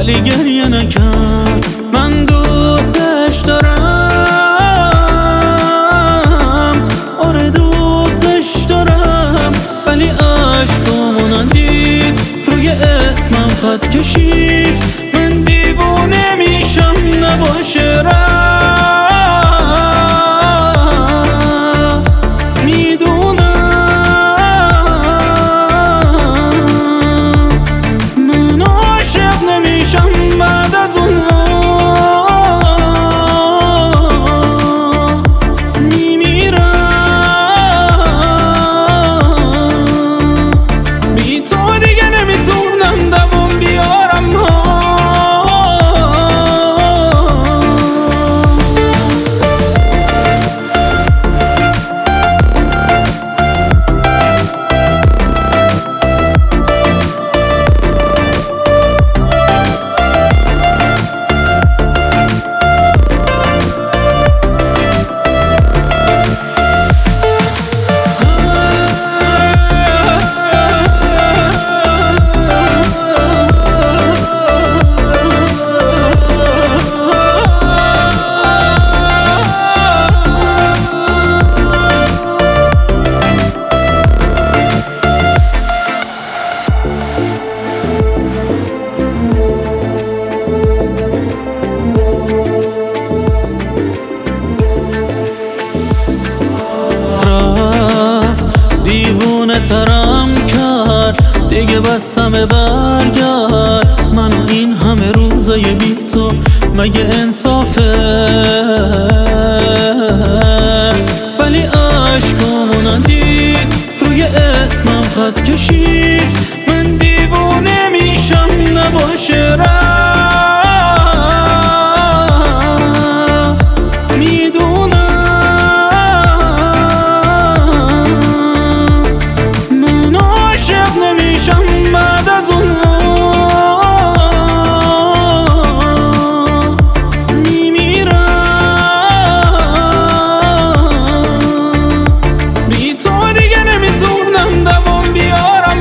ولی گریه نکرد. من دوستش دارم، آره دوستش دارم، ولی عشقامو ندید، روی اسمم خط کشید. من دیوونه میشم نباشه رفت، میدونم من عاشق نمیشم بعد از اون دیوونه ترم کرد دیگه، بستم برگرد. من این همه روزای بی تو مگه انصافه؟ ولی عشقامو ندید، روی اسمم خط کشید. من دیوونه میشم نباشه رفت، میدونم بعد از اون میمیرم. بی تو دیگه نمیتونم دوام بیارم.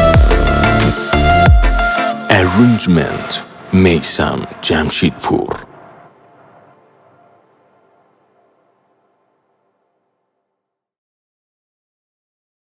Arrangement میثم جمشیدپور.